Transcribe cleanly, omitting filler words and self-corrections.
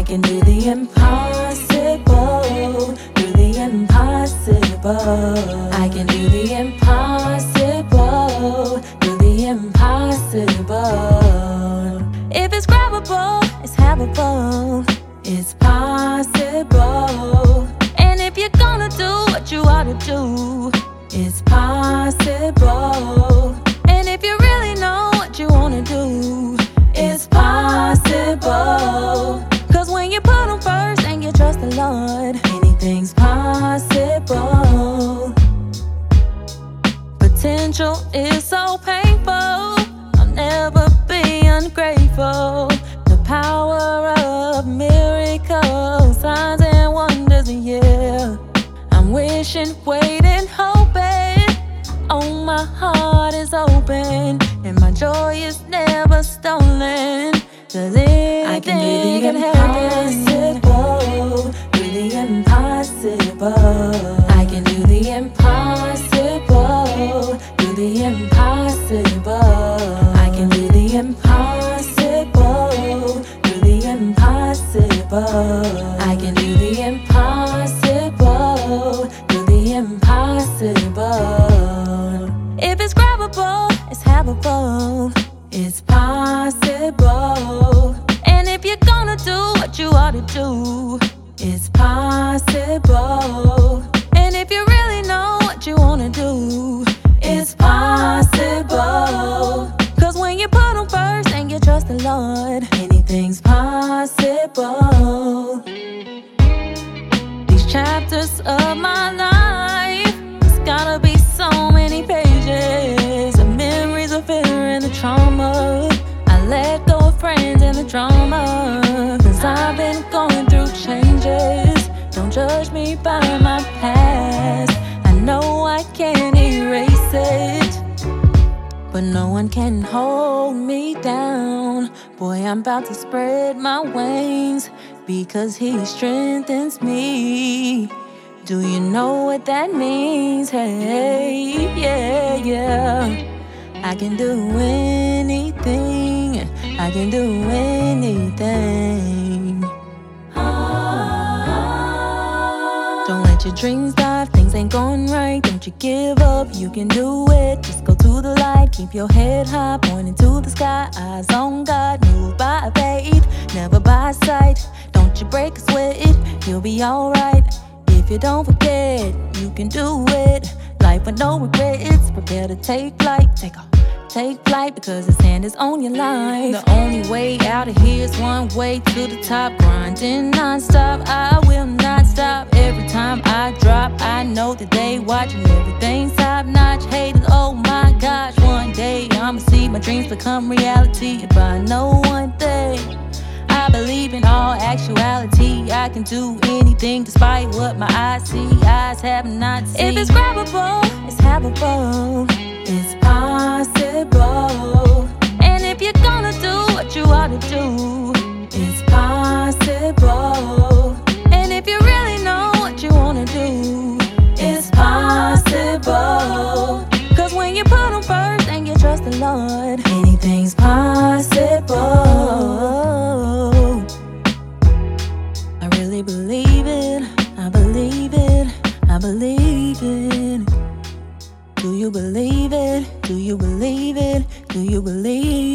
can do the impossible, do the impossible. I can do the impossible, do the impossible. If it's grabbable, it's habitable, it's possible. And if you're gonna do what you ought to do, it's possible. And if you really know what you wanna do, it's possible. Cause when you put Him first and you trust the Lord, anything's possible. Potential is so painful, I'll never be ungrateful. The power of miracles, signs and wonders, yeah. I'm wishing, waiting, hoping. Oh, my heart is open and my joy is never stolen. Cause I can do the impossible, do the impossible. I can do the impossible, do the impossible. I can do the impossible, do the impossible. I can do the impossible, do the impossible. If it's grabbable, it's habitable, it's possible. And if you're gonna do what you ought to do, it's possible. And if you really know what you wanna do, it's possible. Cause when you put Him first and you trust the Lord, anything's possible. These chapters of my life, it's gotta be so many pages of memories of fear and the trauma. I let go of friends and the drama, cause I've been going through changes. Don't judge me by my past, I know I can't erase it, but no one can hold me down. Boy, I'm about to spread my wings, because He strengthens me. Do you know what that means? Hey, yeah, yeah. I can do anything, I can do anything. Don't let your dreams die if things ain't going right. Don't you give up, you can do it. Just go to the light, keep your head high, pointing to the sky. Eyes on God, move by faith, never by sight. Don't you break a sweat, you'll be alright. If you don't forget, you can do it. Life with no regrets, prepare to take flight. Take flight, because His hand is on your life. The only way out of here is one way to the top. Grinding non-stop, I will not stop. Every time I drop, I know that they watching. Everything's top-notch, haters, oh my gosh. One day I'ma see my dreams become reality. If I know one thing, I believe in all actuality. I can do anything despite what my eyes see. Eyes have not seen. If it's grabbable, it's habitable, it's possible. And if you're gonna do what you ought to do, it's possible. And if you really know what you wanna do, it's possible. Cause when you put Him first and you trust the Lord, anything's possible. I really believe it, I believe it, I believe it. Do you believe it? Do you believe it? Do you believe